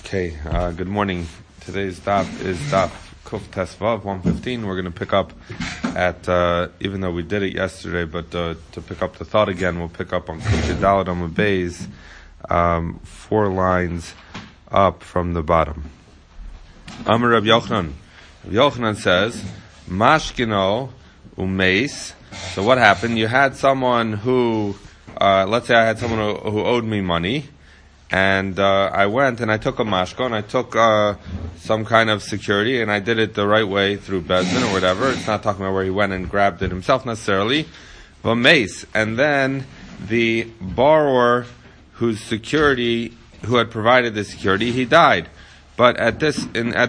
Okay, good morning. Today's daf is daf Kuf Tesvav 115. We're going to pick up at, even though we did it yesterday, but to pick up the thought again, we'll pick up on Kuf Yedalad Amud Beis, 4 lines up from the bottom. Amar Rav Yochanan. Rav Yochanan says, Mashkino umeis. So what happened? You had someone who, let's say I had someone who owed me money, and I went and I took a mashko, and I took some kind of security, and I did it the right way through Bezdin or whatever. It's not talking about where he went and grabbed it himself necessarily. But mace, and then the borrower who had provided the security, he died. But at this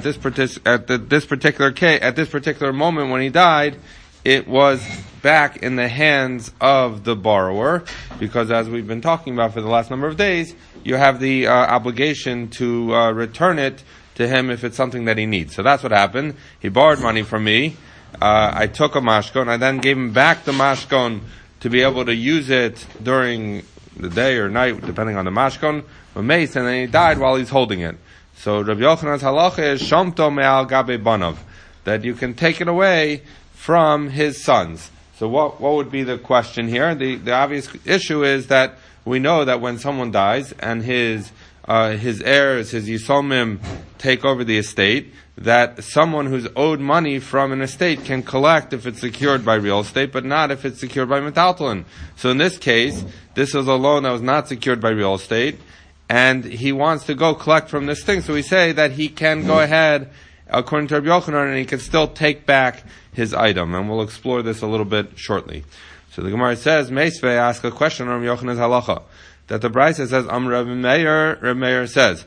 particular moment when he died, it was back in the hands of the borrower, because as we've been talking about for the last number of days, you have the obligation to return it to him if it's something that he needs. So that's what happened. He borrowed money from me. I took a mashkon. I then gave him back the mashkon to be able to use it during the day or night, depending on the mashkon, and then he died while he's holding it. So Rabbi Yochanan's halacha is shamto me'al gabe banav, that you can take it away from his sons. So what would be the question here? The obvious issue is that we know that when someone dies and his heirs, his yisomim, take over the estate, that someone who's owed money from an estate can collect if it's secured by real estate, but not if it's secured by metaltalin. So in this case, this was a loan that was not secured by real estate, and he wants to go collect from this thing. So we say that he can go ahead, according to Rabbi Yochanan, and he can still take back his item. And we'll explore this a little bit shortly. So the Gemara says, Meisvei ask a question on Rabbi Yochanan's halacha, that the Brisa says, Rabbi Meir says,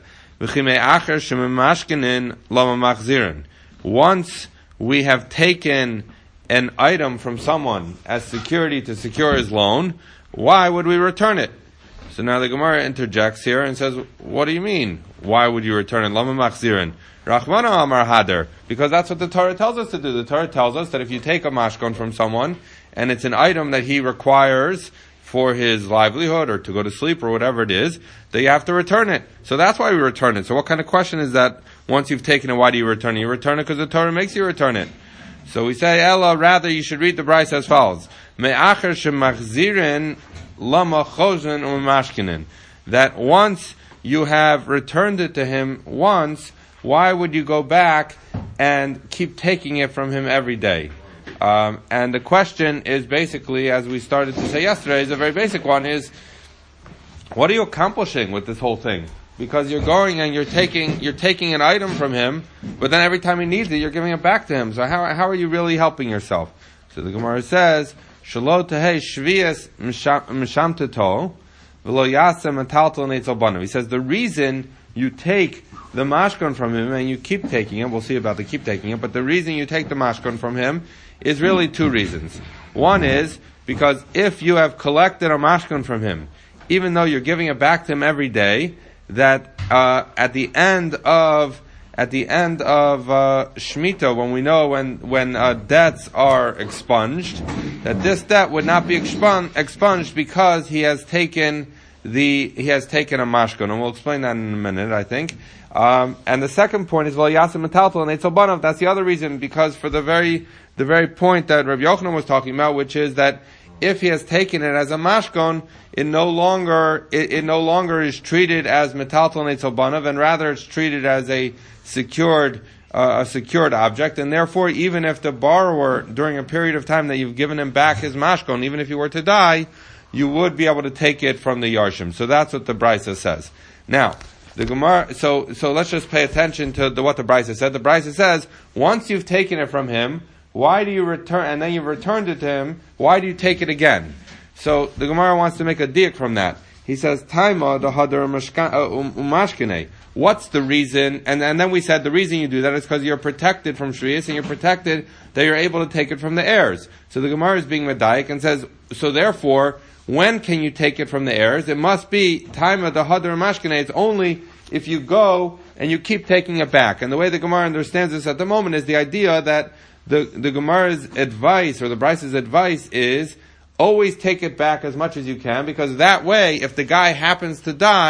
once we have taken an item from someone as security to secure his loan, why would we return it? So now the Gemara interjects here and says, what do you mean? Why would you return it? Lama machzirin. Rachmana amar hader. Because that's what the Torah tells us to do. The Torah tells us that if you take a mashkon from someone, and it's an item that he requires for his livelihood or to go to sleep or whatever it is, that you have to return it. So that's why we return it. So what kind of question is that? Once you've taken it, why do you return it? You return it because the Torah makes you return it. So we say, Ella, rather you should read the Brisa as follows. Me'acher shemachzirin lama chozen umashkinin. That once you have returned it to him once, why would you go back and keep taking it from him every day? And the question is basically, as we started to say yesterday, is a very basic one, is what are you accomplishing with this whole thing? Because you're going and you're taking an item from him, but then every time he needs it, you're giving it back to him. So how are you really helping yourself? So the Gemara says, Shalo tehei shvias mishamteto v'lo yasem metaltal neitzel banav. He says the reason you take the mashkon from him and you keep taking it, we'll see about the keep taking it, but the reason you take the mashkon from him is really 2 reasons. One is because if you have collected a mashkon from him, even though you're giving it back to him every day, that at the end of Shemitah, when we know when debts are expunged, that this debt would not be expunged because he has taken a mashkon, and we'll explain that in a minute, I think. And the second point is, well, Yasim Metaltal and Eitzel Banav. That's the other reason, because for the very point that Rabbi Yochanan was talking about, which is that if he has taken it as a mashkon, it no longer is treated as Metaltal and Eitzel Banav, and rather it's treated as a secured object, and therefore even if the borrower, during a period of time that you've given him back his mashkon, even if he were to die, you would be able to take it from the Yarshim. So that's what the Brisa says. Now, the Gemara, so let's just pay attention to what the Brisa said. The Brisa says, once you've taken it from him, why do you return, and then you've returned it to him, why do you take it again? So the Gemara wants to make a diak from that. He says, Taima the hadar umashkene. What's the reason? And then we said the reason you do that is because you're protected from shvius, and you're protected that you're able to take it from the heirs. So the Gemara is being medayik and says, so therefore, when can you take it from the heirs? It must be time of the hadar mashkene. It's only if you go and you keep taking it back. And the way the Gemara understands this at the moment is the idea that the Gemara's advice, or the Brisa's advice, is always take it back as much as you can, because that way, if the guy happens to die,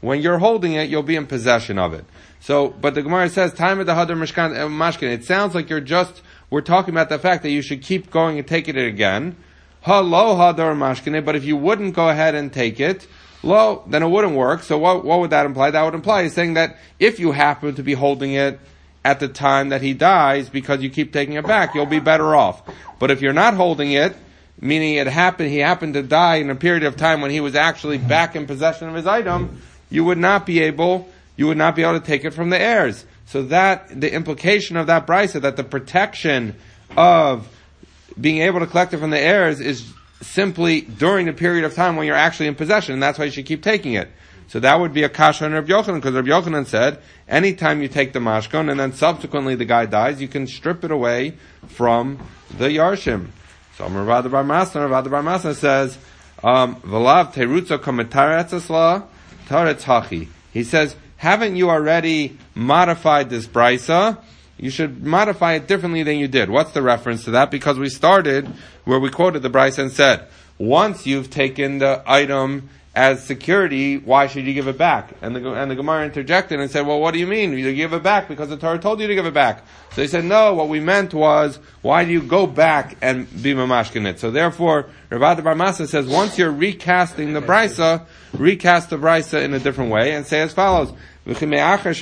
when you're holding it, you'll be in possession of it. So, but the Gemara says, time of the hadar mashkin. It sounds like we're talking about the fact that you should keep going and taking it again. Lo hadar mashkin. But if you wouldn't go ahead and take it, lo, then it wouldn't work. So what would that imply? That would imply he's saying that if you happen to be holding it at the time that he dies because you keep taking it back, you'll be better off. But if you're not holding it, meaning he happened to die in a period of time when he was actually back in possession of his item, you would not be able to take it from the heirs. So that, the implication of that brisa, that the protection of being able to collect it from the heirs is simply during the period of time when you're actually in possession, and that's why you should keep taking it. So that would be a kasha on Rabbi Yochanan, because Rabbi Yochanan said, anytime you take the mashkon and then subsequently the guy dies, you can strip it away from the yarshim. So Rav Bar Masna says, V'lav terutza kometaretz asla, taretz hachi. He says, haven't you already modified this brisa? You should modify it differently than you did. What's the reference to that? Because we started where we quoted the brisa and said, once you've taken the item as security, why should you give it back? And the Gemara interjected and said, well, what do you mean? You give it back because the Torah told you to give it back. So he said, no, what we meant was, why do you go back and be mamashkin it? So therefore, Rav Bar Masna says, once you're recasting the brisa, recast the brisa in a different way and say as follows, he says,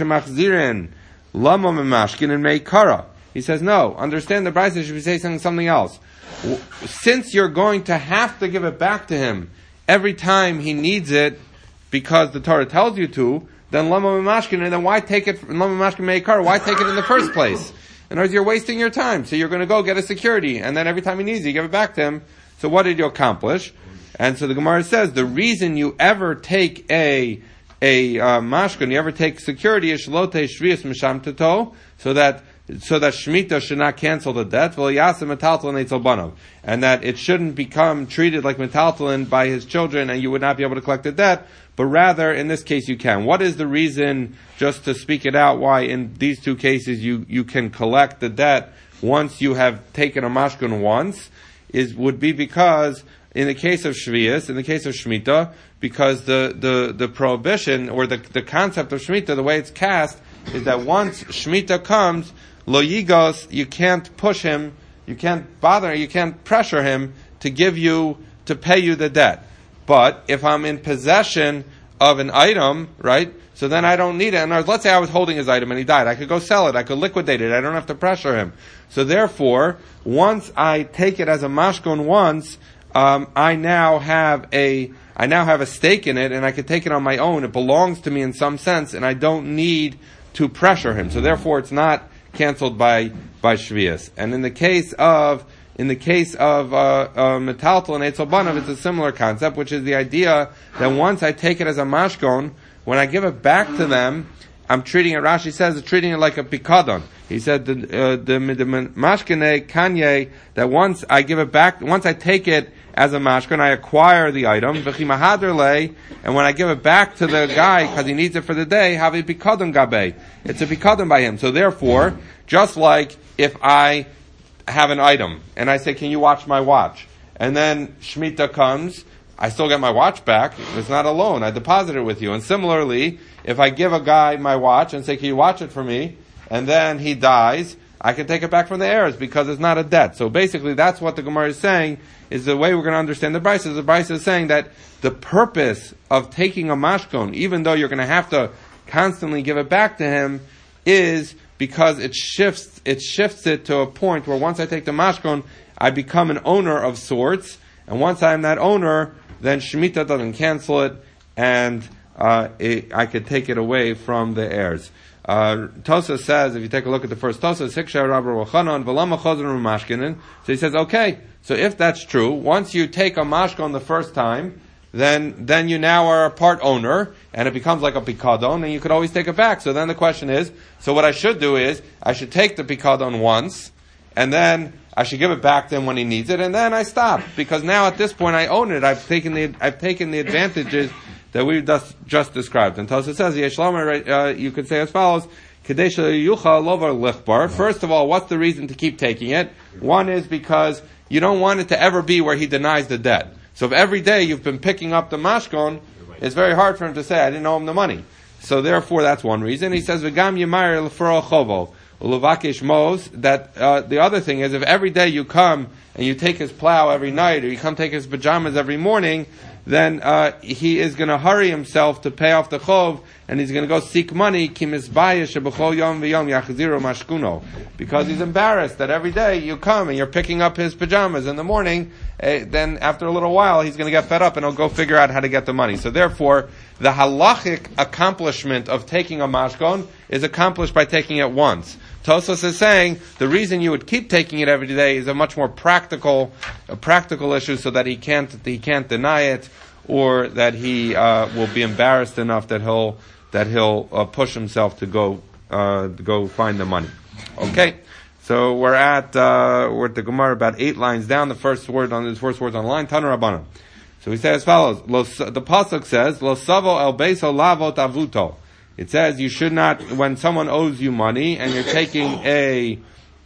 no, understand the brisa should be saying something else. Since you're going to have to give it back to him every time he needs it, because the Torah tells you to, then lama mimashkin, and then why take it? Lama mimashkin meikar. Why take it in the first place? In other words, you're wasting your time. So you're going to go get a security, and then every time he needs it, you give it back to him. So what did you accomplish? And so the Gemara says the reason you ever take a mashkin, you ever take security, is shlote shvius misham tato, so that Shemitah should not cancel the debt, and that it shouldn't become treated like metaltalin by his children, and you would not be able to collect the debt, but rather, in this case, you can. What is the reason, just to speak it out, why in these two cases you can collect the debt once you have taken a mashkin once? Would be because, in the case of Shvius, in the case of Shemitah, because the prohibition, or the concept of Shemitah, the way it's cast, is that once Shemitah comes, Lo yigos, you can't push him, you can't pressure him to pay you the debt. But if I'm in possession of an item, right, so then I don't need it. And let's say I was holding his item and he died. I could go sell it, I could liquidate it, I don't have to pressure him. So therefore, once I take it as a mashkon once, I now have a stake in it, and I can take it on my own. It belongs to me in some sense, and I don't need to pressure him. So therefore, it's not canceled by Shvius. And in the case of metaltal and Eitzel Banav, it's a similar concept, which is the idea that once I take it as a mashkon, when I give it back to them, I'm treating it, Rashi says, it's treating it like a pikadon. He said the mashkene kanye, that once I give it back, once I take it as a mashkon, I acquire the item, and when I give it back to the guy because he needs it for the day, have a pikadon gabe. It's a pikadon by him. So therefore, just like if I have an item and I say, can you watch my watch? And then Shemitah comes, I still get my watch back. It's not a loan. I deposit it with you. And similarly, if I give a guy my watch and say, can you watch it for me? And then he dies, I can take it back from the heirs because it's not a debt. So basically, that's what the Gemara is saying, is the way we're going to understand the Brisa. The Brisa is saying that the purpose of taking a mashkon, even though you're going to have to constantly give it back to him, is because it shifts it to a point where once I take the mashkon, I become an owner of sorts, and once I'm that owner, then Shemitah doesn't cancel it, and I could take it away from the heirs. Tosa says, if you take a look at the first Tosa, so he says, okay, so if that's true, once you take a mashkon the first time, then you now are a part owner, and it becomes like a pikadon, and you could always take it back. So then the question is, so what I should do is, I should take the pikadon once, and then I should give it back to him when he needs it, and then I stop, because now at this point I own it. I've taken the advantages that we just described. And Tosa says, you could say as follows, first of all, what's the reason to keep taking it? One is because you don't want it to ever be where he denies the debt. So if every day you've been picking up the mashkon, it's very hard for him to say, I didn't owe him the money. So therefore, that's one reason. He says, V'gam yimayir l'fro chovo, u'levakish mos, that the other thing is, if every day you come and you take his plow every night, or you come take his pajamas every morning, then he is going to hurry himself to pay off the chov, and he's going to go seek money, because he's embarrassed that every day you come and you're picking up his pajamas in the morning, then after a little while he's going to get fed up and he'll go figure out how to get the money. So therefore, the halachic accomplishment of taking a mashkon is accomplished by taking it once. Tosfos is saying the reason you would keep taking it every day is a much more practical issue, so that he can't deny it, or that he will be embarrassed enough that he'll push himself to go find the money. Okay, so we're at the Gemara about 8 lines down. The first words on the line, Tanu Rabbanan. So we say as follows: the pasuk says, "Lo savo el beiso lavot avuto." It says you should not, when someone owes you money and you're taking a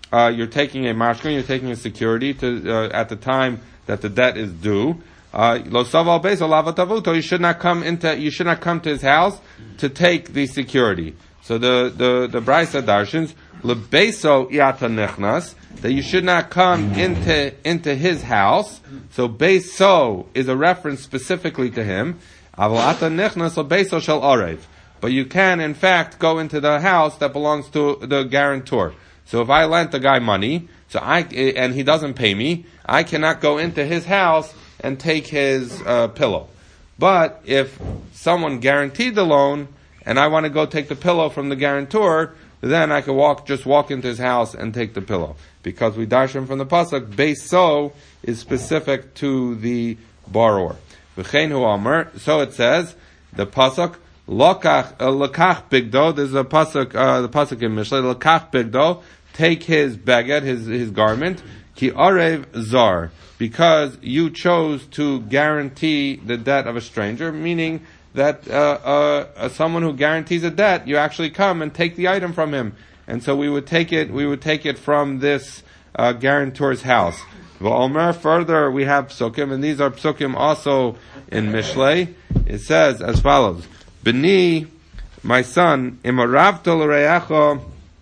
mashkon, you're taking a security to at the time that the debt is due. Lo savo el beiso lavot avuto. You should not come to his house to take the security. So the Brisa darshans lebeso iata nechnas, that you should not come into his house. So beso is a reference specifically to him. Aval ata nechnas lebeso shel arev. But you can, in fact, go into the house that belongs to the guarantor. So if I lent the guy money, and he doesn't pay me, I cannot go into his house and take his pillow. But if someone guaranteed the loan, and I want to go take the pillow from the guarantor, then I can just walk into his house and take the pillow. Because we darshan from the pasuk, Beiso is specific to the borrower. V'chein hu amar, so it says, the pasuk, Lokach bigdo, there's a pasuk, the pasuk in Mishlei, Lokach bigdo, take his beged, his garment, ki arev zar, because you chose to guarantee the debt of a stranger, meaning that someone who guarantees a debt, you actually come and take the item from him, and so we would take it from this guarantor's house. V'omer, further we have psukim, and these are psukim also in Mishlei. It says as follows: B'ni, my son, imaravto l'reacho,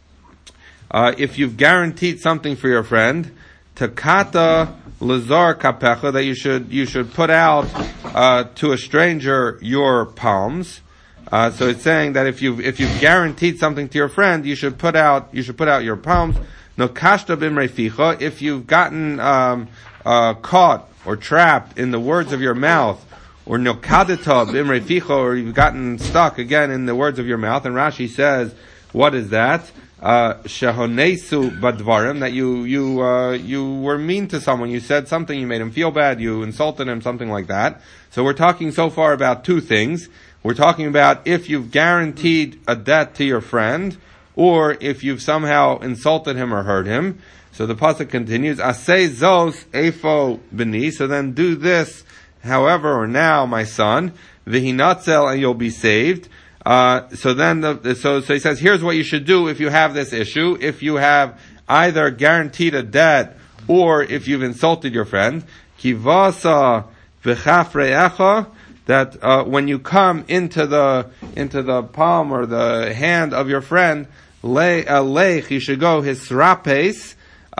if you've guaranteed something for your friend, takata lazar kapecha, that you should put out to a stranger your palms. So it's saying that if you've guaranteed something to your friend, you should put out your palms. No kashta b'mreficha, if you've gotten caught or trapped in the words of your mouth, or nokadeta b'mreficha, or you've gotten stuck again in the words of your mouth. And Rashi says, what is that? Shehonesu badvarim, that you were mean to someone, you said something, you made him feel bad, you insulted him, something like that. So we're talking so far about 2 things. We're talking about if you've guaranteed a debt to your friend, or if you've somehow insulted him or hurt him. So the pasuk continues, Asay zos efo b'ni, so then do this, however, or now, my son, v'hinatzel, and you'll be saved. So he says, here's what you should do if you have this issue. If you have either guaranteed a debt, or if you've insulted your friend, kivasa v'chafreecha, that when you come into the palm or the hand of your friend, you should go hisrapes.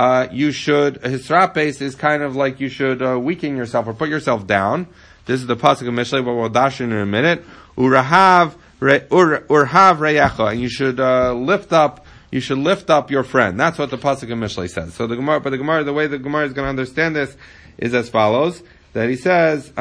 Hisrapes is kind of like you should weaken yourself or put yourself down. This is the pasuk of Mishlei, but we'll dash in a minute. Urhav reyacha, and you should lift up your friend. That's what the pasuk of Mishlei says. So the way the Gemara is going to understand this is as follows: that he says,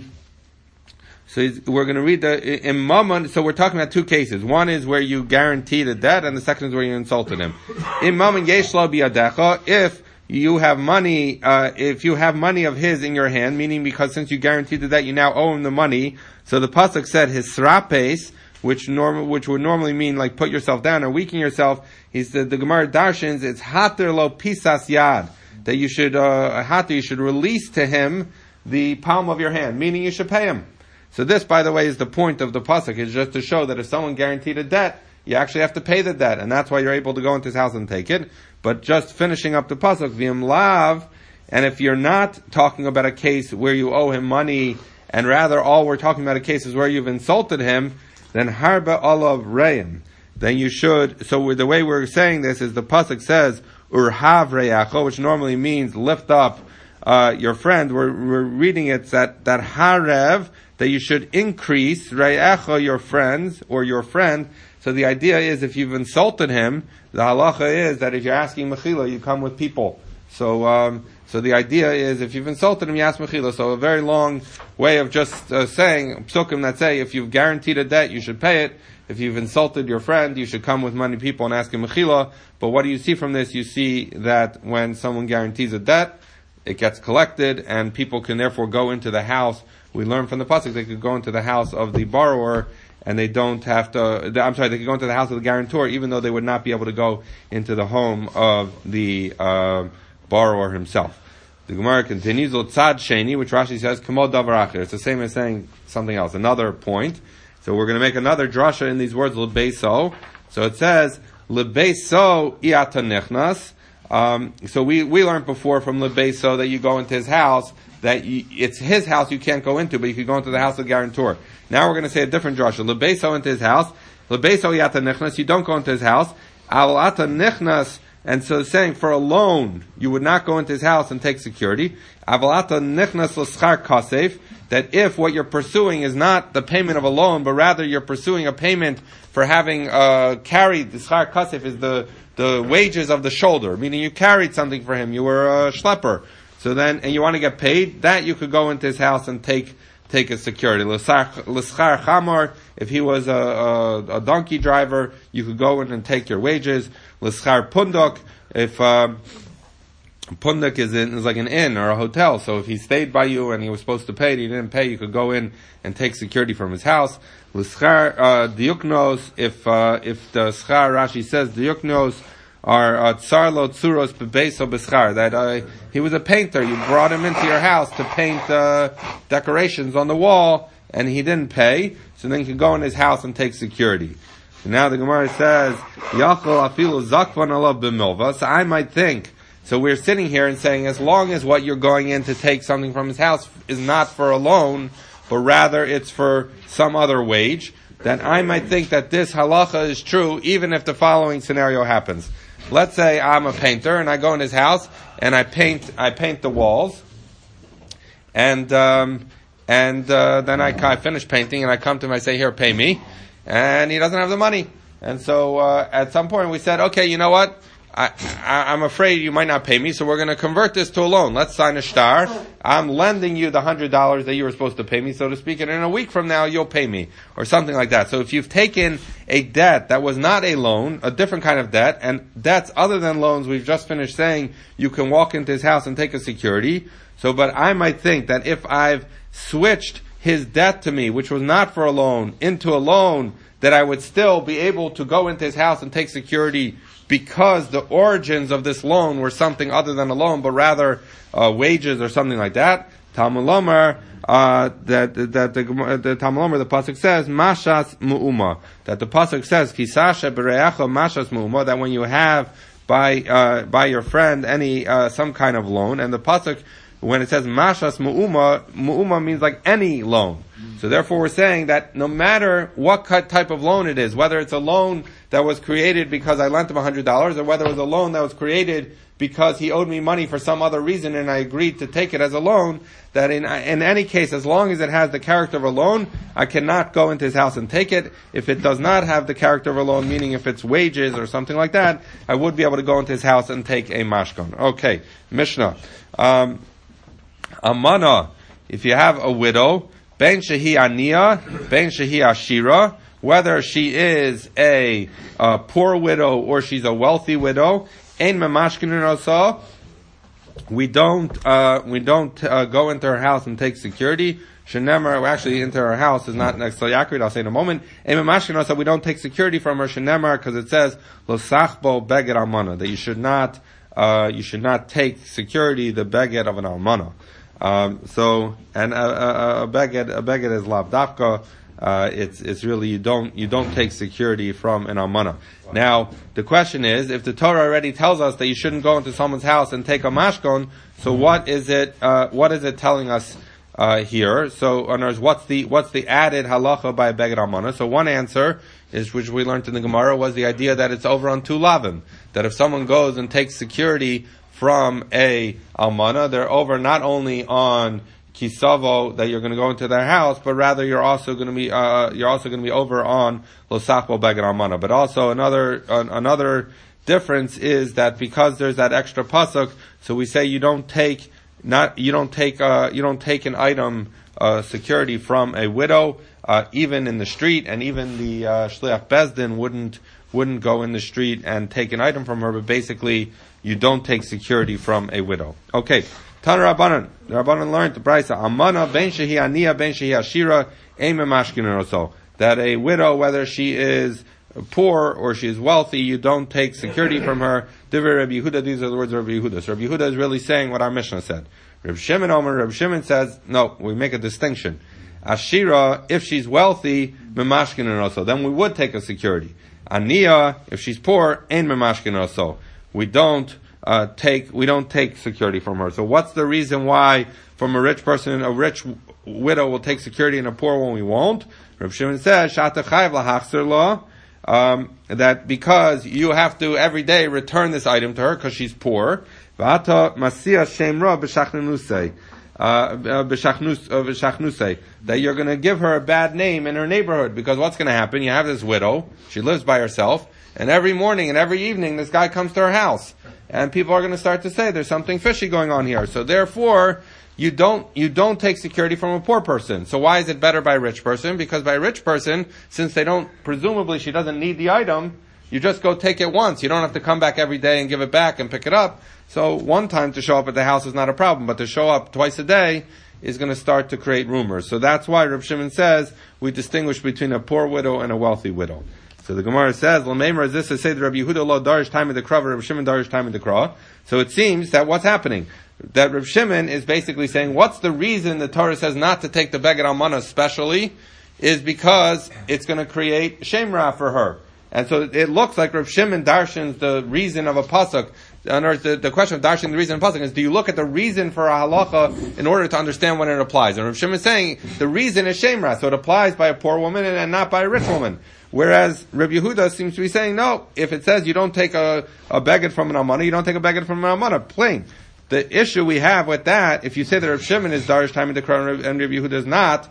we're going to read in Mammon. So we're talking about 2 cases. One is where you guaranteed a debt, and the second is where you insulted him. In Mammon yesh lo biyadecha, if you have money of his in your hand, meaning because since you guaranteed the debt, you now owe him the money. So the pasuk said hisrapes, which would normally mean like put yourself down or weaken yourself. He said the Gemara darshans, it's hater lo pisas yad, that you should release to him the palm of your hand, meaning you should pay him. So this, by the way, is the point of the pasuk, is just to show that if someone guaranteed a debt, you actually have to pay the debt, and that's why you're able to go into his house and take it. But just finishing up the pasuk, v'im lav, and if you're not talking about a case where you owe him money and rather all we're talking about a case is where you've insulted him, then harba olav reim. Then you should, so the way we're saying this is the pasuk says, urhav reyacho, which normally means lift up your friend. We're reading it that harev, that you should increase reyacho, your friends, or your friend. So the idea is if you've insulted him, the halacha is that if you're asking mechila, you come with people. So the idea is if you've insulted him, you ask mechila. So a very long way of just saying psukim that say if you've guaranteed a debt, you should pay it. If you've insulted your friend, you should come with many people and ask him mechila. But what do you see from this? You see that when someone guarantees a debt, it gets collected, and people can therefore go into the house. We learn from the pasuk they could go into the house of the borrower, and they don't have to. They could go into the house of the guarantor, even though they would not be able to go into the home of the borrower himself. The Gemara continues, L'tzad sheni, which Rashi says, Kamod davar acher. It's the same as saying something else, another point. So we're going to make another drasha in these words, L'beiso. So it says, L'beiso iata nechnas. So we learned before from L'beiso that you go into his house, that it's his house you can't go into, but you could go into the house of the guarantor. Now we're going to say a different drasha. L'beiso into his house. L'beiso iata nechnas. You don't go into his house. Al ata nechnas. And so saying for a loan, you would not go into his house and take security. Avalata nichnas l'schar kasef, that if what you're pursuing is not the payment of a loan, but rather you're pursuing a payment for having carried, the schar kasef is the wages of the shoulder, meaning you carried something for him, you were a schlepper. So then, and you want to get paid, that you could go into his house and take a security. L'schar chamor, if he was a donkey driver, you could go in and take your wages. L'schar punduk, if punduk is like an inn or a hotel, so if he stayed by you and he was supposed to pay and he didn't pay, you could go in and take security from his house. L'schar diuknos, if the schar Rashi says diuknos are tsar lo tsuros bebeso beschar, that he was a painter, you brought him into your house to paint decorations on the wall and he didn't pay, so then you could go in his house and take security. And now the Gemara says, Yachol afilu zakvan alav b'milva. So I might think, so we're sitting here and saying, as long as what you're going in to take something from his house is not for a loan, but rather it's for some other wage, then I might think that this halacha is true, even if the following scenario happens. Let's say I'm a painter and I go in his house and I paint the walls, and then I finish painting and I come to him, I say, here, pay me. And he doesn't have the money. And so at some point we said, okay, you know what? I'm afraid you might not pay me, so we're going to convert this to a loan. Let's sign a shtar. I'm lending you the $100 that you were supposed to pay me, so to speak, and in a week from now you'll pay me, or something like that. So if you've taken a debt that was not a loan, a different kind of debt, and debts other than loans, we've just finished saying you can walk into his house and take a security. So, but I might think that if I've switched his debt to me, which was not for a loan, into a loan, that I would still be able to go into his house and take security because the origins of this loan were something other than a loan, but rather wages or something like that. Talmud Lomar, the Talmud Lomar, the pasuk says mashas mu'uma, that the pasuk says kisasha bereacha mashas mu'uma, that when you have by your friend any some kind of loan, and the pasuk, when it says mashas mu'uma means like any loan. So therefore we're saying that no matter what type of loan it is, whether it's a loan that was created because I lent him $100, or whether it was a loan that was created because he owed me money for some other reason and I agreed to take it as a loan, that in any case, as long as it has the character of a loan, I cannot go into his house and take it. If it does not have the character of a loan, meaning if it's wages or something like that, I would be able to go into his house and take a mashkon. Okay, Mishnah. Amana, if you have a widow, ben shehi aniya, ben shehi ashira, whether she is a poor widow or she's a wealthy widow, ein memashkinin osa, we don't go into her house and take security. Shenemar, actually into her house is not necessarily accurate, I'll say in a moment. Ein memashkinin osa, we don't take security from her, shenemar, because it says lo sachbo beged almana, that you should not take security, the beged of an almana. So, and a beged is lav dafka. It's really, you don't take security from an almana. Now, the question is, if the Torah already tells us that you shouldn't go into someone's house and take a mashkon, so what is it telling us here. So, in other words, what's the added halacha by a beged almana? So, one answer is, which we learned in the Gemara, was the idea that it's over on 2 lavim. That if someone goes and takes security from a almana, they're over not only on kisavo, that you're going to go into their house, but rather you're also going to be over on losachbo beged almana. But also another difference is that because there's that extra pasuk, so we say you don't take an item security from a widow, even in the street, and even the shliach bezdin wouldn't go in the street and take an item from her. But basically, you don't take security from a widow. Okay, Tana Rabbanan. The Rabbanan learned the brayso amana ben shehi aniya ben shehi ashira ein memashkin also, that a widow, whether she is poor or she is wealthy, you don't take security from her. Divrei Rabbi Yehuda, these are the words of Rabbi Yehuda. So Rabbi Yehuda is really saying what our Mishnah said. Rabbi Shimon says, no, we make a distinction. Ashira, if she's wealthy, memashkin also, then we would take a security. Aniya, if she's poor, ain't memashkin also. We don't take security from her. So what's the reason why from a rich person, a rich widow will take security and a poor one we won't? Rabbi Shimon says, Shata chayv lahachzer lo, that because you have to every day return this item to her because she's poor. V'ata masia shemra b'shachnusei, that you're going to give her a bad name in her neighborhood, because what's going to happen? You have this widow, she lives by herself, and every morning and every evening this guy comes to her house, and people are going to start to say there's something fishy going on here. So therefore, you don't take security from a poor person. So why is it better by a rich person? Because by a rich person, since presumably she doesn't need the item, you just go take it once. You don't have to come back every day and give it back and pick it up. So one time to show up at the house is not a problem, but to show up twice a day is going to start to create rumors. So that's why Reb Shimon says we distinguish between a poor widow and a wealthy widow. So the Gemara says, "L'meimer is this to say that Rabbi Yehuda lo darish time in the kra, Reb Shimon darish time in the kra." So it seems that what's happening, that Reb Shimon is basically saying, what's the reason the Torah says not to take the beged almana especially, is because it's going to create shemra for her. And so it looks like Reb Shimon darshans the reason of a pasuk. In other words, the question of darshan the reason of a pasuk is, do you look at the reason for a halacha in order to understand when it applies? And Reb Shimon is saying the reason is shemra, so it applies by a poor woman and not by a rich woman. Whereas Reb Yehuda seems to be saying, no, if it says you don't take a beged from an almana, you don't take a beged from an almana, plain. The issue we have with that, if you say that Reb Shimon is darish time in the kra and Reb Yehuda is not,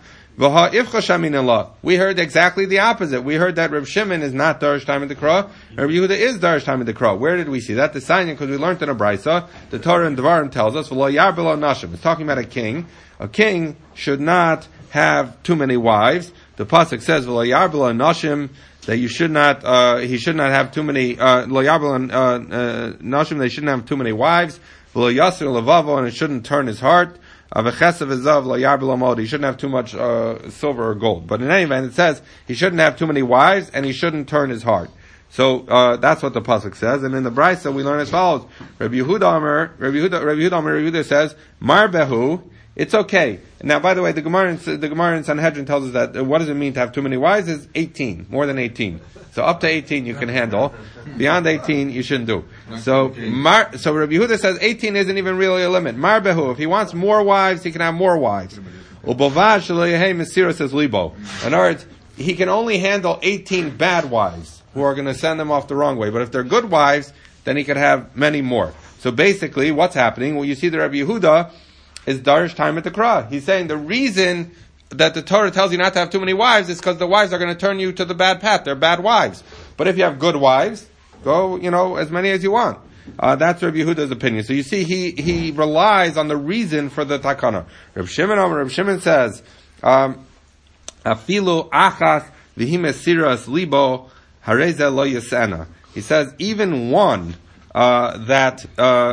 we heard exactly the opposite. We heard that Reb Shimon is not darish time in the kra, Reb Yehuda is darish time in the kra. Where did we see that? The sign, because we learned in a brayso, the Torah in Devarim tells us, v'lo yar b'lo nashim. It's talking about a king. A king should not have too many wives. The pasuk says, v'lo yar b'lo nashim, that he should not have too many, lo yar b'lo nashim, they shouldn't have too many wives. V'lo yasir levavo, and it shouldn't turn his heart. He shouldn't have too much silver or gold. But in any event, it says he shouldn't have too many wives and he shouldn't turn his heart. So that's what the pasuk says. And in the brayso we learn as follows: Rabbi Yehuda says, Mar behu, it's okay. Now, by the way, the Gemara in Sanhedrin tells us that what does it mean to have too many wives? Is 18, more than 18. So up to 18 you can handle. Beyond 18 you shouldn't do. So Rabbi Yehuda says 18 isn't even really a limit. Mar behu, if he wants more wives, he can have more wives. Ubovad shelo yehei mesira, says Libo. In other words, he can only handle 18 bad wives who are going to send them off the wrong way. But if they're good wives, then he could have many more. So basically, what's happening? Well, you see that Rabbi Yehuda is darish time at the kra. He's saying the reason that the Torah tells you not to have too many wives is because the wives are going to turn you to the bad path. They're bad wives. But if you have good wives, go, as many as you want. That's Rabbi Yehuda's opinion. So you see, he relies on the reason for the takana. Reb Shimon says, afilu achas v'himesiras libo hareza lo yasena. He says, even one, that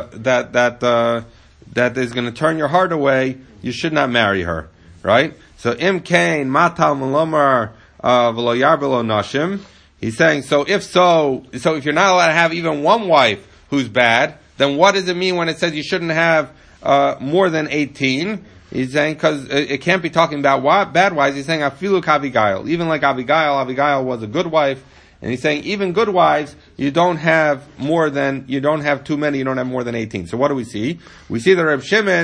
is going to turn your heart away, you should not marry her. Right? So im kain matal malomar v'lo yar b'lo nashim. He's saying, so if you're not allowed to have even one wife who's bad, then what does it mean when it says you shouldn't have more than 18? He's saying, because it can't be talking about bad wives. He's saying afilu k'Abigail. Even like Abigail was a good wife, And he's saying even good wives, you don't have too many, you don't have more than 18. So what do we see? We see the Reb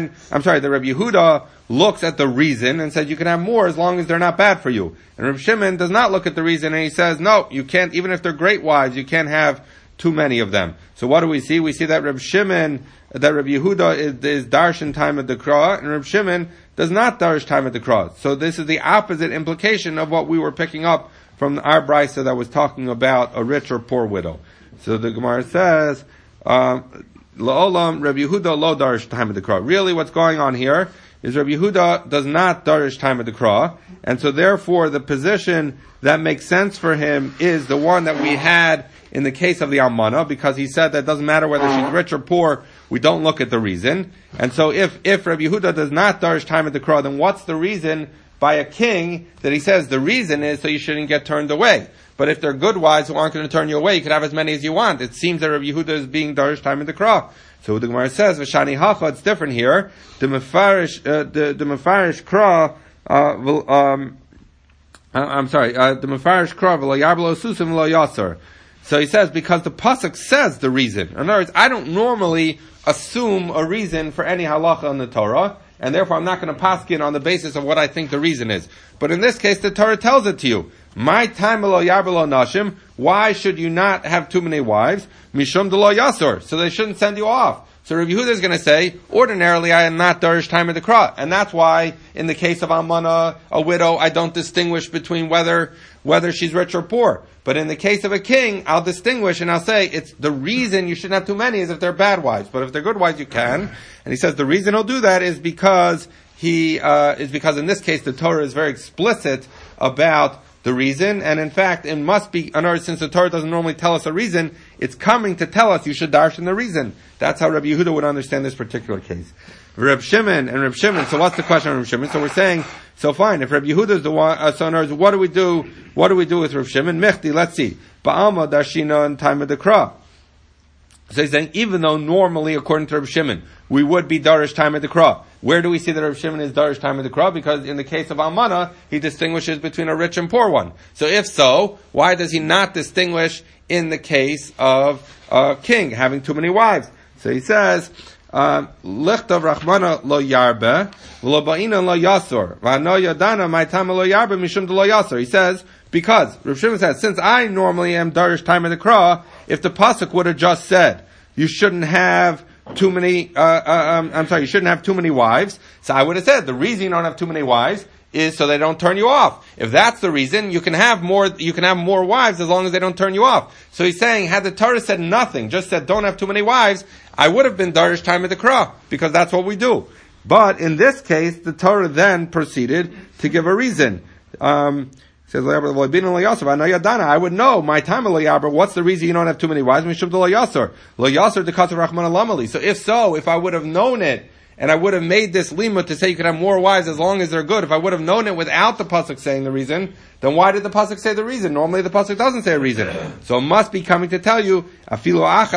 Yehuda looks at the reason and says you can have more as long as they're not bad for you. And Reb Shimon does not look at the reason and he says, no, you can't, even if they're great wives, you can't have too many of them. So what do we see? We see that Reb Yehuda is darshan time at the Kra, and Reb Shimon does not darsh time at the Kra. So this is the opposite implication of what we were picking up from our brisa that was talking about a rich or poor widow. So the Gemara says, La'olam Reb Yehuda lo darsh time at the Kra. Really what's going on here is Reb Yehuda does not darsh time at the Kra, and so therefore the position that makes sense for him is the one that we had in the case of the Almana, because he said that it doesn't matter whether she's rich or poor, we don't look at the reason. And so if Reb Yehuda does not darsh time at the Kra, then what's the reason by a king that he says the reason is so you shouldn't get turned away? But if they're good wives who aren't going to turn you away, you could have as many as you want. It seems that Reb Yehuda is being darsh time at the Kra. So the Gemara says, V'shani hacha, it's different here. The mefarish Kra, the mefarish Kra, v'lo yarblo susim v'lo yasser. So he says, because the pasuk says the reason. In other words, I don't normally assume a reason for any halacha in the Torah, and therefore I'm not going to paskin on the basis of what I think the reason is. But in this case, the Torah tells it to you. My time lo yarbelo nashim. Why should you not have too many wives? Mishum de lo yasor. So they shouldn't send you off. So Rabbi Yehuda is going to say, ordinarily I am not darish time of the Kra. And that's why, in the case of Almana, a widow, I don't distinguish between whether she's rich or poor. But in the case of a king, I'll distinguish and I'll say, it's the reason you shouldn't have too many is if they're bad wives. But if they're good wives, you can. And he says the reason he'll do that is because in this case the Torah is very explicit about the reason, and in fact, it must be, since the Torah doesn't normally tell us a reason, it's coming to tell us you should darshan the reason. That's how Rabbi Yehuda would understand this particular case. Reb Shimon, so what's the question on Reb Shimon? So we're saying, so fine, if Rabbi Yehuda is the one, so in other words, what do we do with Reb Shimon? Michti, let's see. Ba'alma darshina in time of the Kra. So he's saying, even though normally, according to Reb Shimon, we would be darish time of the Kra. Where do we see that Reb Shimon is darish time of the Kra? Because in the case of Almana, he distinguishes between a rich and poor one. So if so, why does he not distinguish in the case of a king having too many wives? So he says, Lichtav Rachmana lo yarbe, lo ba'ina lo yasor, v'ano yadana my time lo yarbe mishum de lo yasor. He says, because Reb Shimon says, since I normally am darish time of the Kra, if the pasuk would have just said, you shouldn't have too many, you shouldn't have too many wives. So I would have said, the reason you don't have too many wives is so they don't turn you off. If that's the reason, you can have more wives as long as they don't turn you off. So he's saying, had the Torah said nothing, just said don't have too many wives, I would have been darish time of the Kra, because that's what we do. But in this case, the Torah then proceeded to give a reason. Says, I would know my time of Lo what's the reason you don't have too many wives? So if I would have known it, and I would have made this limud to say you could have more wives as long as they're good, if I would have known it without the pasuk saying the reason, then why did the pasuk say the reason? Normally the pasuk doesn't say a reason. So it must be coming to tell you, that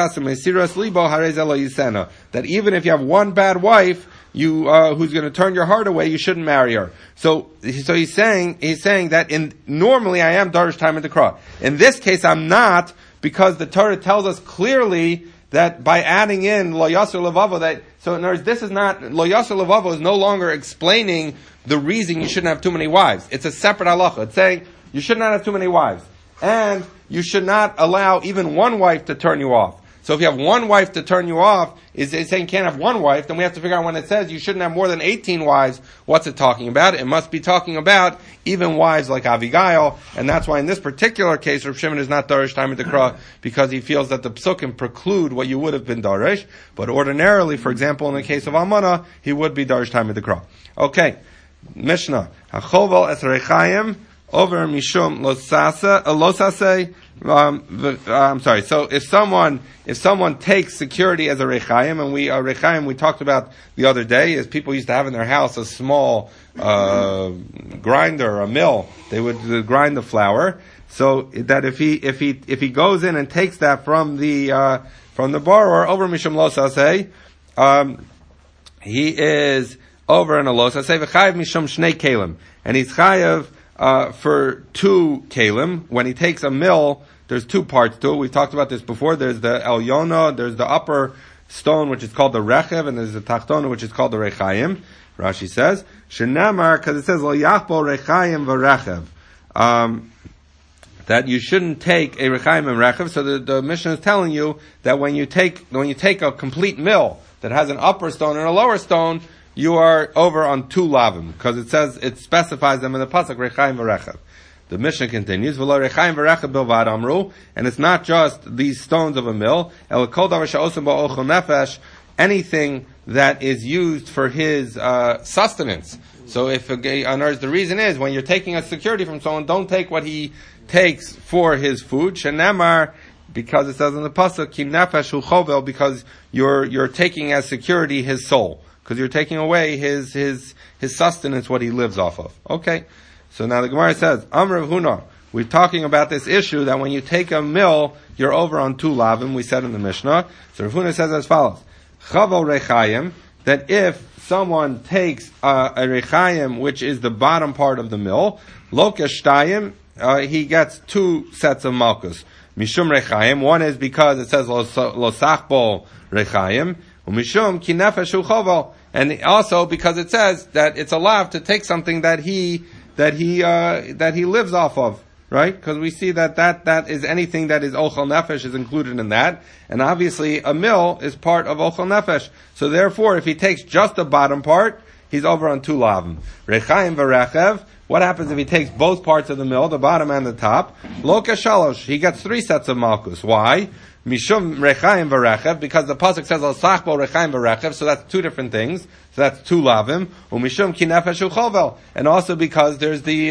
even if you have one bad wife, who's going to turn your heart away, you shouldn't marry her. So he's saying that normally I am darish time of the Kra. In this case I'm not, because the Torah tells us clearly that by adding in lo yasser levavo, so in other words, this is not, lo yasser levavo is no longer explaining the reason you shouldn't have too many wives. It's a separate halacha. It's saying you should not have too many wives. And you should not allow even one wife to turn you off. So if you have one wife to turn you off, it's saying you can't have one wife, then we have to figure out when it says you shouldn't have more than 18 wives, what's it talking about? It must be talking about even wives like Avigail, and that's why in this particular case, Reb Shimon is not darish time of the Kra, because he feels that the psukim preclude what you would have been darish, but ordinarily, for example, in the case of Almana, he would be darish time of the Kra. Okay, Mishnah, HaChovel es Rechayim, over mishum losase. I'm sorry. So if someone takes security as a rechaim, and rechaim we talked about the other day, is people used to have in their house a small grinder, a mill. They would grind the flour. So that if he goes in and takes that from the borrower over mishum losase, he is over in a losase v'chayiv mishum shnei kelim, and he's chayiv for 2 kalim. When he takes a mill there's two parts to it. We've talked about this before. There's the Elyona, there's the upper stone, which is called the Rechev, and there's the Tachtona, which is called the Rechayim. Rashi says, Shenamar, because it says, Lo Yachbo Rechayim v'Rechev. That you shouldn't take a Rechayim and Rechev. So the Mishnah is telling you that when you take a complete mill that has an upper stone and a lower stone, you are over on 2 lavim, because it specifies them in the pasuk Rechayim v'Rechev. The Mishnah continues, V'lo Rechayim v'Rechev bilvad amru, and it's not just these stones of a mill, El kol davar she'osim ba'ochel nefesh, anything that is used for his sustenance. So the reason is, when you're taking a security from someone, don't take what he takes for his food. Shenemar, because it says in the pasuk, Ki nefesh hu chovel, because you're taking as security his soul, because you're taking away his sustenance, what he lives off of. Okay. So now the Gemara says, Amr Rav Huna, we're talking about this issue that when you take a mill, you're over on 2 lavim, we said in the Mishnah. So Rav Huna says as follows, Chavel Rechayim, that if someone takes a Rechayim, which is the bottom part of the mill, Lokashtayim, he gets 2 sets of Malkus. Mishum Rechayim, one is because it says Losachbo Rechayim, Mishum Ki Nefesh Hu Chovel, and also because it says that it's allowed to take something that he lives off of, right? Because we see that is anything that is ochel nefesh is included in that, and obviously a mill is part of ochel nefesh. So therefore, if he takes just the bottom part, he's over on 2 lavim. Rechayim v'Rechev. What happens if he takes both parts of the mill, the bottom and the top? Loka shalosh. He gets 3 sets of malchus. Why? Mishum Rechayim v'Rechev, because the pasuk says al sachbo Rechayim v'Rechev, so that's 2 different things. So that's 2 lavim. Umishum ki nefesh hu chovel, and also because there's the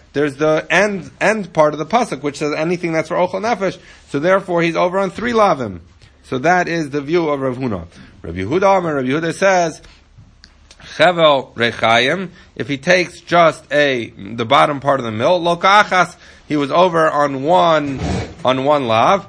end part of the pasuk, which says anything that's for ochel nefesh. So therefore, he's over on 3 lavim. So that is the view of Rav Huna. Rav Yehuda Says, Chevel Rechayim, if he takes just the bottom part of the mill, Loka Achas, he was over on one lav.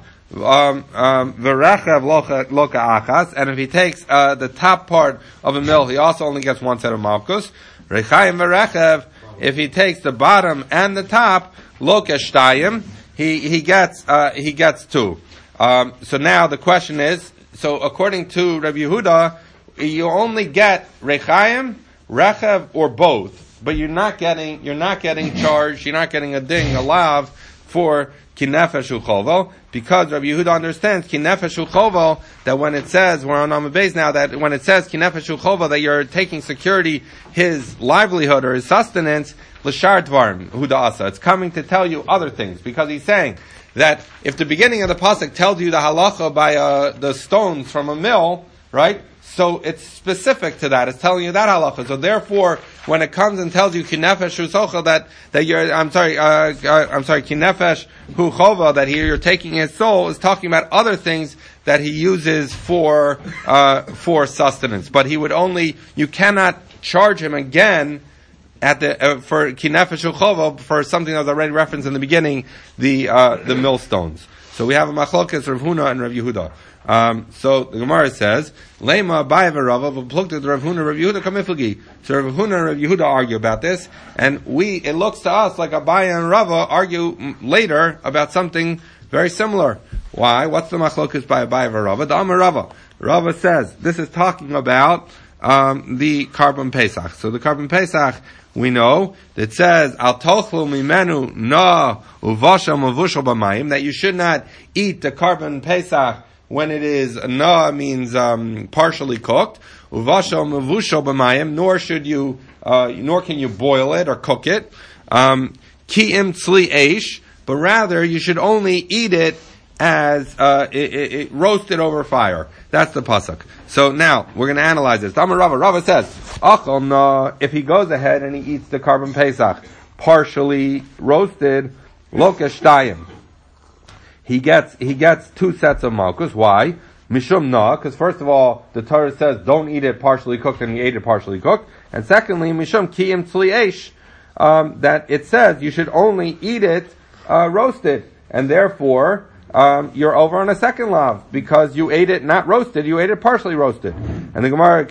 V'Rechev Loka Achas, and if he takes the top part of a mill, he also only gets 1 set of Malkus. Rechayim v'Rechev, if he takes the bottom and the top, Loka Shtayim, he gets 2. So now the question is, so according to Rabbi Yehuda, you only get Rechayim, Rechev, or both, but you're not getting charged, you're not getting a ding, a lav for Ki Nefesh Hu Chovel, because Rabbi Yehuda understands Ki Nefesh Hu Chovel, that when it says, we're on Amud Beis now, that when it says Ki Nefesh Hu Chovel, that you're taking security, his livelihood or his sustenance, L'shar Dvarim Hu Da'asa. It's coming to tell you other things, because he's saying that if the beginning of the pasuk tells you the halacha by the stones from a mill, right? So it's specific to that. It's telling you that halacha. So therefore, when it comes and tells you ki nefesh hu sochel, that you're, ki nefesh hu chova, that here you're taking his soul, is talking about other things that he uses for sustenance. But you cannot charge him again for ki nefesh hu chova for something that was already referenced in the beginning, the millstones. So we have a machlokes Rav Huna and Rav Yehuda. So the Gemara says, Lema Abaye v'Rava v'plukta the Rav Huna Rav Yehuda kamiflagi. So Rav Huna and Rav Yehuda argue about this, and it looks to us like Abaye and Rava argue later about something very similar. Why? What's the machlokus by Abaye v'Rava? The Amar Rava. Rava says this is talking about the Karban Pesach. So the Karban Pesach, we know that says Al tochlu mimenu na uvasha mavushal b'mayim, that you should not eat the Karban Pesach when it is na, means partially cooked. Uvasha mavushal b'mayim, nor can you boil it or cook it. Ki im tzli eish, but rather you should only eat it as it roasted over fire. That's the pasuk. So now we're going to analyze this. Amar Rava. Rava says, Achol na, if he goes ahead and he eats the Karban Pesach partially roasted, Lokesh Tayim, he gets 2 sets of malchus. Why? Mishum na, because first of all, the Torah says don't eat it partially cooked, and he ate it partially cooked. And secondly, Mishum ki im tzli eish, that it says you should only eat it roasted, and therefore you're over on a second lav, because you ate it not roasted, you ate it partially roasted. And the Gemara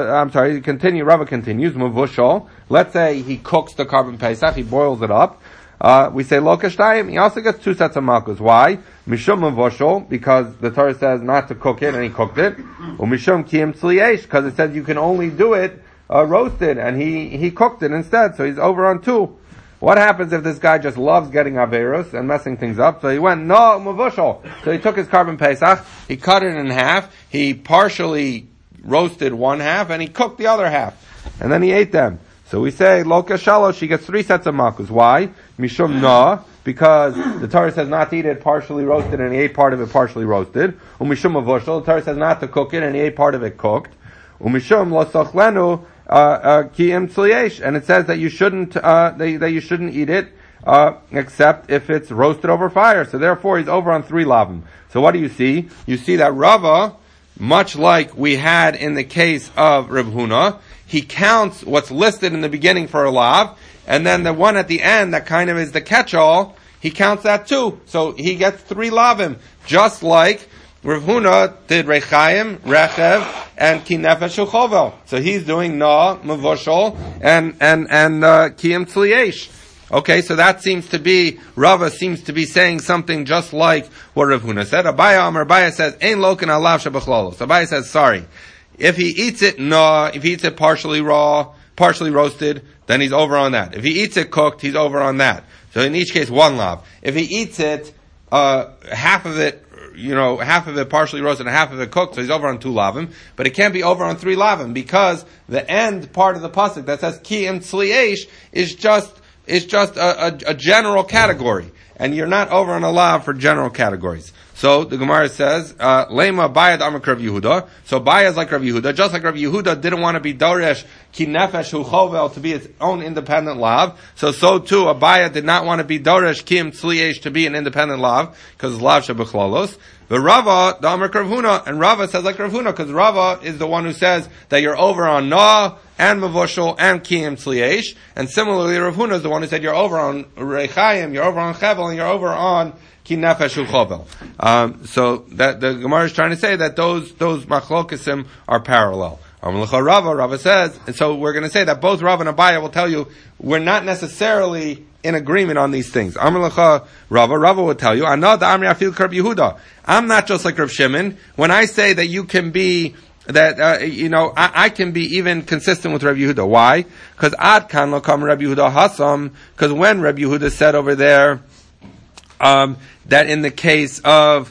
Rava continues, Mavushal, let's say he cooks the Karban Pesach, he boils it up, we say lo kashtayim. He also gets 2 sets of malchus. Why? Mishum mavoshol, because the Torah says not to cook it, and he cooked it. Or mishum kiyim tzliesh, because it says you can only do it roasted, and he cooked it instead. So he's over on 2. What happens if this guy just loves getting averus and messing things up? So he went, no, mavushal. So he took his carbon pesach, he cut it in half, he partially roasted one half, and he cooked the other half. And then he ate them. So we say, Loka Shalosh, she gets 3 sets of malchus. Why? Mishum na, because the Torah says not to eat it partially roasted, and he ate part of it partially roasted. Umishum mavushal, the Torah says not to cook it, and he ate part of it cooked. Umishum lo sochlenu, Kiyim tzliesh, and it says that you shouldn't that you shouldn't eat it except if it's roasted over fire. So therefore, he's over on 3 lavim. So what do you see? You see that Rava, much like we had in the case of Reb Huna, he counts what's listed in the beginning for a lav, and then the one at the end that kind of is the catch-all, he counts that too. So he gets 3 lavim, just like Rav Huna did Rechaim, Rechev, and Ki Nefesh Uchovel. So he's doing Na, Mavushal, and Kiyim Tzliesh. Okay, so that seems to be, Rava seems to be saying something just like what Rav Huna said. Abaya says, Ein Loken Alav Shabachlolos. Abaya says, sorry. If he eats it Na, if he eats it partially raw, partially roasted, then he's over on that. If he eats it cooked, he's over on that. So in each case, 1 lav. If he eats it, half of it partially roasted and half of it cooked, so he's over on 2 lavim, but it can't be over on 3 lavim, because the end part of the pasuk that says ki im tzliesh is just a general category, and you're not over on a lav for general categories. So the Gemara says, Lema Bayad Amak Rav Yehuda. So Bayad is like Rav Yehuda, just like Rav Yehuda didn't want to be Doresh Ki Nefesh Hu Chovel to be its own independent lav. So too Abaya did not want to be Doresh Kim Tzliesh to be an independent lav, because it's lav Shebechlolos. The Rava, the Amak Rav Huna, and Rava says like Rav Huna, because Rava is the one who says that you're over on Na and Mavushal and Kiyim Tzliesh, and similarly Rav Huna is the one who said you're over on Rechaim, you're over on Chevel, and you're over on Ki Nefesh Uchovel. So that the Gemara is trying to say that those machlokesim are parallel. Rava says, and so we're going to say that both Rava and Abaya will tell you we're not necessarily in agreement on these things. Rava would tell you, I'm not just like Rav Shimon. When I say that you can be that I can be even consistent with Rabbi Yehuda. Why? Because Ad Kan Lo Kam Rabbi Yehuda Hasam. Because when Rabbi Yehuda said over there that in the case of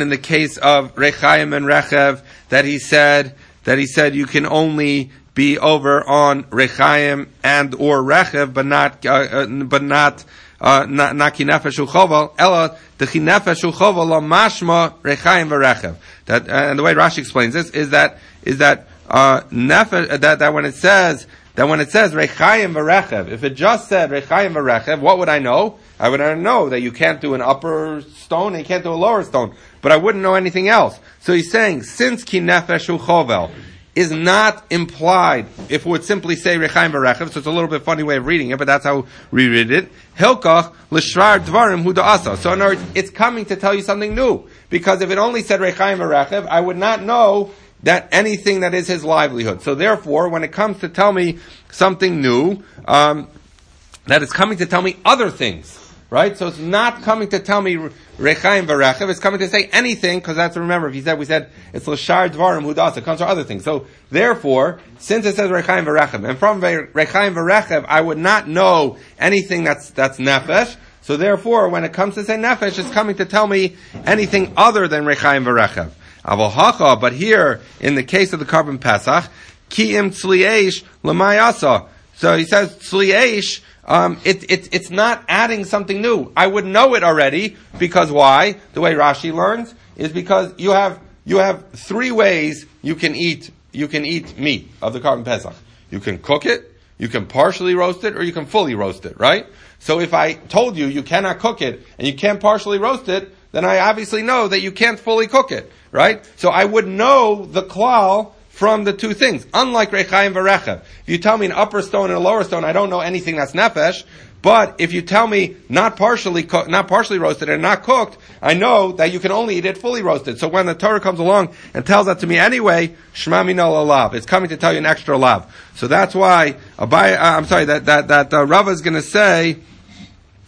Rechaim and Rechev, that he said you can only be over on Rechaim and or Rechev, but not Ki Nefesh Uchovel. Ella the Ki Nefesh Uchovel lo mashma Rechaim v'Rechev. That and the way Rashi explains this is that nefesh that when it says Rechaim v'Rechev, if it just said Rechaim v'Rechev, what would I know? I would know that you can't do an upper stone and you can't do a lower stone, but I wouldn't know anything else. So he's saying, since Ki Nefesh Uchovel is not implied if it would simply say Rechaim v'Rechev, so it's a little bit funny way of reading it, but that's how we read it. Hilkach l'shrar dvarim hu da'asa. So in other words, it's coming to tell you something new, because if it only said Rechaim v'Rechev, I would not know that anything that is his livelihood. So therefore, when it comes to tell me something new, that it's coming to tell me other things. Right? So it's not coming to tell me Rechaim v'Rechev, it's coming to say anything, because that's, remember, we said it's l'shar dvarim hudas, it comes to other things. So therefore, since it says Rechaim v'Rechev, and from Rechaim v'Rechev, I would not know anything that's nefesh, so therefore, when it comes to say nefesh, it's coming to tell me anything other than Rechaim v'Rechev. Avol hacha, but here, in the case of the carbon pesach, ki im tzliesh l'mayasa. So he says, tzliesh, it's not adding something new. I would know it already, because why? The way Rashi learns is because you have 3 ways you can eat meat of the carbon pesach. You can cook it, you can partially roast it, or you can fully roast it, right? So if I told you cannot cook it and you can't partially roast it, then I obviously know that you can't fully cook it, right? So I would know the klal from the 2 things. Unlike Rechaim v'Rechev. If you tell me an upper stone and a lower stone, I don't know anything that's nefesh. But if you tell me not partially roasted and not cooked, I know that you can only eat it fully roasted. So when the Torah comes along and tells that to me anyway, Shema Minol Alav. It's coming to tell you an extra lav. So that's why Rava is going to say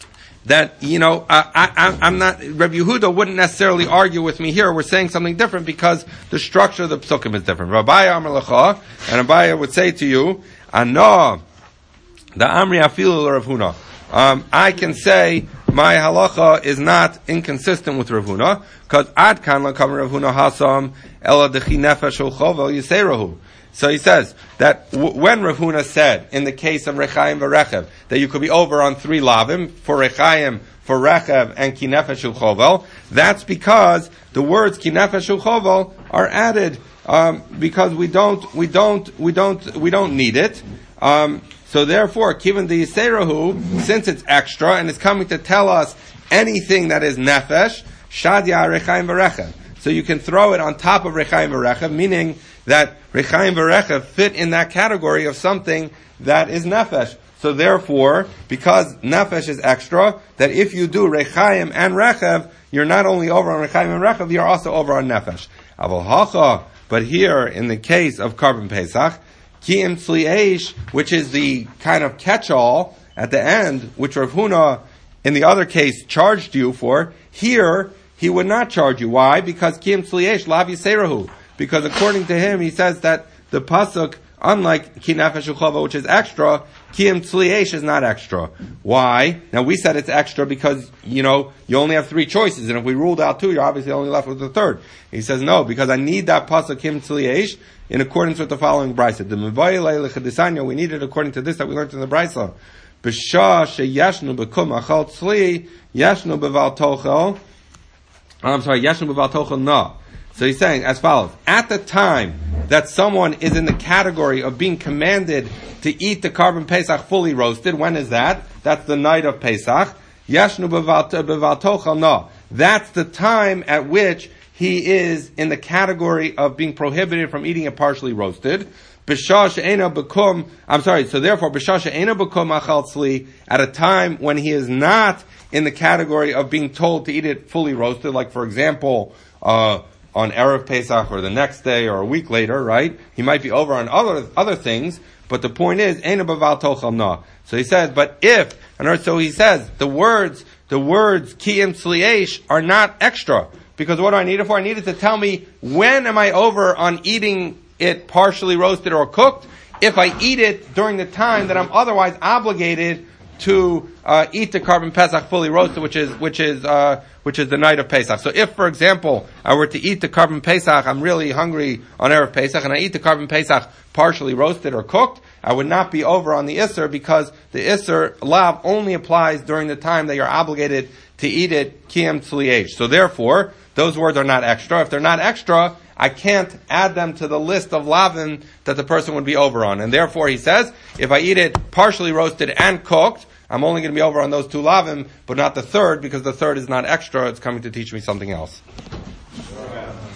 that, I'm not, Rabbi Yehuda wouldn't necessarily argue with me here. We're saying something different because the structure of the psukim is different. Rabbi Amar Lecha, and Abaye would say to you, Ano, the Amri Afilu Rav Huna. I can say my halacha is not inconsistent with Rav Huna, because Ad Kan Lakam Rav Huna Hasam Ela Dechi Nefesh Chovel Yiserahu. So he says that when Rav Huna said, in the case of Rechaim v'Rechev, that you could be over on 3 lavim, for Rechaim, for Rechev, and Ki Nefesh Chovel, that's because the words Ki Nefesh Chovel are added, because we don't need it. So therefore, given the Yiserahu, since it's extra, and it's coming to tell us anything that is Nefesh, Shadya Rechaim v'Rechev. So you can throw it on top of Rechaim v'Rechev, meaning that Rechaim v'Rechev fit in that category of something that is Nefesh. So therefore, because Nefesh is extra, that if you do Rechaim and Rechev, you're not only over on Rechaim and Rechev, you're also over on Nefesh. Aval Hacha, but here, in the case of Karban Pesach, Ki'im Tzli Eish, which is the kind of catch-all at the end, which Rav Huna, in the other case, charged you for, here, he would not charge you. Why? Because Ki'im Tzli Eish, Lav Yiserahu. Because according to him, he says that the pasuk, unlike Ki Nefesh Uchova, which is extra, Ki'im Tzli Eish is not extra. Why? Now we said it's extra because, you only have 3 choices, and if we ruled out 2, you're obviously only left with the 3rd. He says, no, because I need that pasuk Ki'im Tzli Eish in accordance with the following brisa. The Mevayilei L'Chadisanya, we need it according to this that we learned in the brisa. B'shah sheyashnu b'kum achal tzli, yashnu b'val tochel, yashnu b'val tochel na. So he's saying as follows: at the time that someone is in the category of being commanded to eat the Karban Pesach fully roasted, when is that? That's the night of Pesach. Yashnu b'val tochel na. That's the time at which he is in the category of being prohibited from eating it partially roasted. So therefore, b'shah she'ena b'kum achal tzli, at a time when he is not in the category of being told to eat it fully roasted, like for example, on Erev Pesach or the next day or a week later, right? He might be over on other things, but the point is, Eina b'val tochel na. So he says, but if, so he says, the words Ki'im Tzli Eish are not extra. Because what do I need it for? I need it to tell me when am I over on eating it partially roasted or cooked, if I eat it during the time that I'm otherwise obligated to eat the Karban Pesach fully roasted, which is the night of Pesach. So if, for example, I were to eat the Karban Pesach, I'm really hungry on Erev Pesach, and I eat the Karban Pesach partially roasted or cooked, I would not be over on the Isser, because the Isser Lav only applies during the time that you're obligated to eat it Ki'im Tzli Eish. So therefore, those words are not extra. If they're not extra, I can't add them to the list of lavim that the person would be over on. And therefore, he says, if I eat it partially roasted and cooked, I'm only going to be over on those 2 lavim, but not the 3rd, because the 3rd is not extra. It's coming to teach me something else.